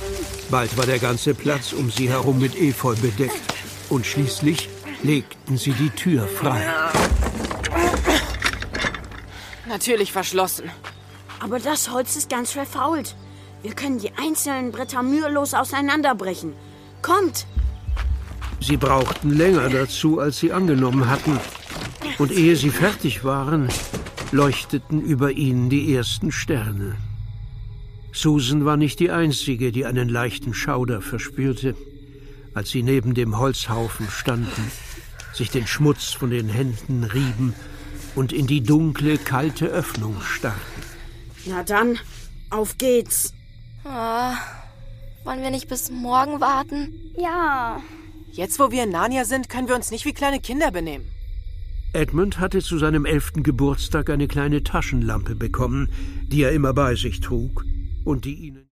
Bald war der ganze Platz um sie herum mit Efeu bedeckt. Und schließlich legten sie die Tür frei. Natürlich verschlossen. Aber das Holz ist ganz verfault. Wir können die einzelnen Bretter mühelos auseinanderbrechen. Kommt! Sie brauchten länger dazu, als sie angenommen hatten. Und ehe sie fertig waren, leuchteten über ihnen die ersten Sterne. Susan war nicht die Einzige, die einen leichten Schauder verspürte, als sie neben dem Holzhaufen standen, sich den Schmutz von den Händen rieben und in die dunkle, kalte Öffnung starrten. Na dann, auf geht's. Wollen wir nicht bis morgen warten? Ja. Jetzt, wo wir in Narnia sind, können wir uns nicht wie kleine Kinder benehmen. Edmund hatte zu seinem 11. Geburtstag eine kleine Taschenlampe bekommen, die er immer bei sich trug und die ihnen